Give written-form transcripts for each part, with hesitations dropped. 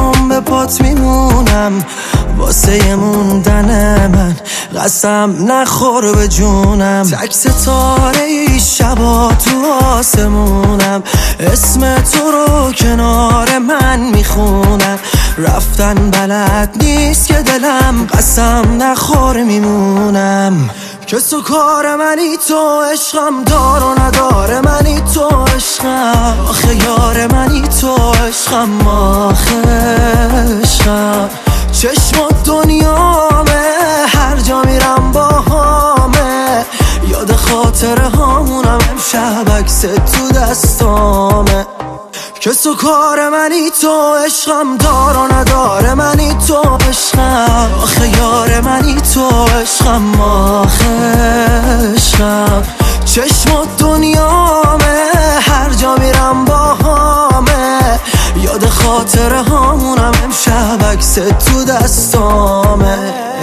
به پات میمونم واسه موندن من، قسم نخور به جونم. تک ستاره ای شبا تو آسمونم، اسم تو رو کنار من میخونم. رفتن بلد نیست که دلم، قسم نخور میمونم. کس و کار منی تو، عشقم دار و نداره منی تو، عشقم آخه یار منی تو، عشقم آخه عشقم. چشم و دنیامه، هر جا میرم با همه، یاد خاطره هامونم. امشب عکس تو دستامه. کس و کار منی تو، عشقم دار و نداره منی تو، عشقم آخه یار منی تو، عشقم آخه عشقم. چشم و دنیامه، هر جا میرم با همه، یاد خاطره هامونم. امشب عکس تو دستامه.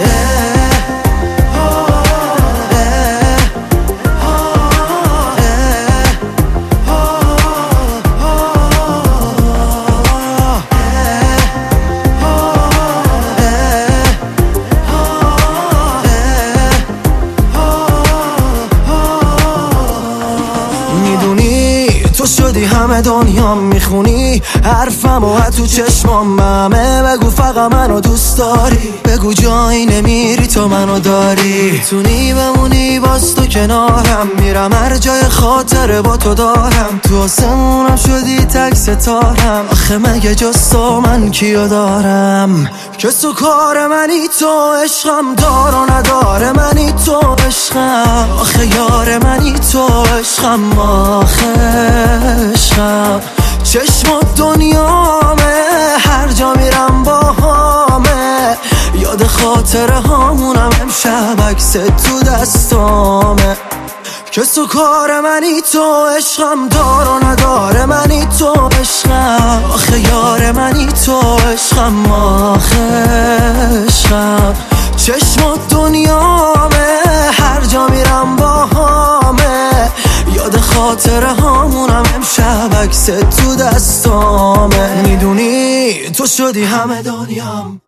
تو شدی همه دنیا، میخونی حرفم و تو چشمام همه. بگو فقط منو دوست داری، بگو جایی نمیری تو منو داری. میتونی بمونی باز تو کنارم، میرم هر جای خاطره با تو دارم. تو آسمونم شدی تک ستارم، آخه مگه جز تو من کیو دارم. کس و کار منی تو، عشقم دار و نداره منی تو، عشقم آخه یار منی تو، عشقم آخه عشقم. چشم و دنیامه، هر جا میرم با همه، یاد خاطره هامونم. امشب عکس تو دستامه. کس و کار منی تو، عشقم دار و نداره منی تو، عشقم آخه یار منی تو، عشقم آخه عشقم. چشم و دنیامه، هر جا میرم با همه، یاد خاطره هامونم. امشب عکس تو دستامه. میدونی تو شدی همه دنیام،